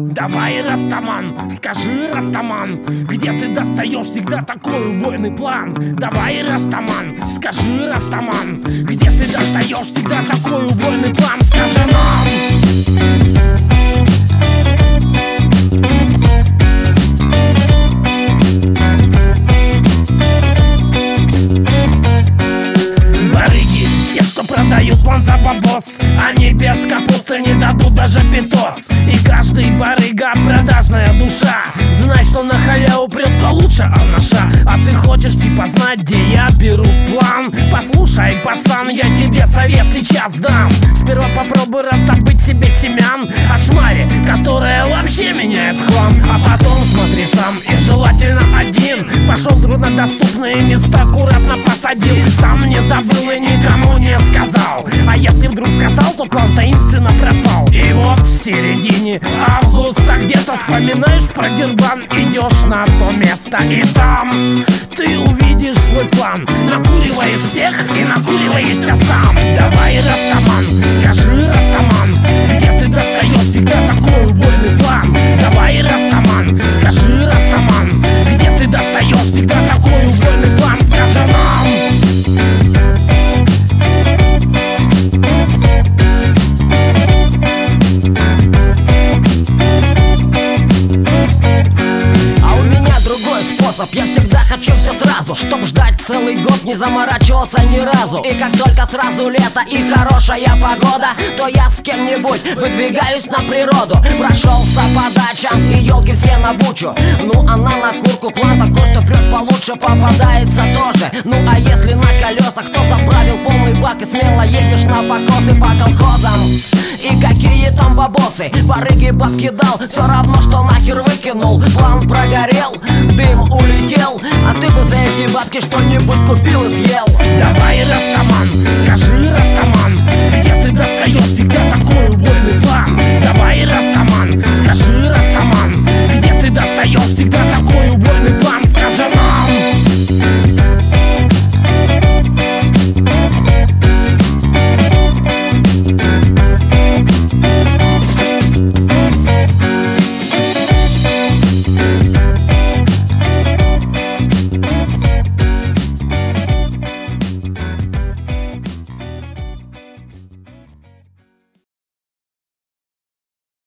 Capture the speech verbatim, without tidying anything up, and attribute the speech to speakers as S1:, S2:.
S1: Давай, Растаман, скажи, Растаман, где ты достаешь всегда такой убойный план? Давай, Растаман, скажи, Растаман, где ты достаешь всегда такой убойный план? Скажи нам! Продают план за бабос, они без капусты не дадут даже питос. И каждый барыга продажная душа знай, что на халяву прет получше алнаша. А ты хочешь типа знать, где я беру план? Послушай, пацан, я тебе совет сейчас дам. Сперва попробуй раздобыть себе семян от шмари, которая вообще меняет хлам. А потом смотри сам, и желательно один. Пошел в труднодоступные места, аккуратно посадил. Сам не забыл и никому не сказал. А если вдруг сказал, то план таинственно пропал. И вот в середине августа где-то вспоминаешь про Дербан, идешь на то место, и там ты увидишь свой план. Накуриваешь всех и накуриваешься сам. Давай, Растаман, скажи, Растаман, где ты достаешь всегда такой убойный план? Давай, Растаман, скажи, Растаман, где ты достаешь всегда такой убойный план? Скажи нам!
S2: Я всегда хочу все сразу, чтоб ждать целый год, не заморачивался ни разу. И как только сразу лето и хорошая погода, то я с кем-нибудь выдвигаюсь на природу. Прошелся по дачам и елки все на бучу. Ну она на курку, план такой, что прет получше, попадается тоже. Ну а если на колесах, то заправил полный бак и смело едешь на покосы по колхозам. И какие там бабосы, барыги бабки дал, все равно, что нахер выкинул. План прогорел, дым улетел, а ты бы за эти бабки что-нибудь купил и съел.
S1: Давай, Растаман, скажи, Растаман,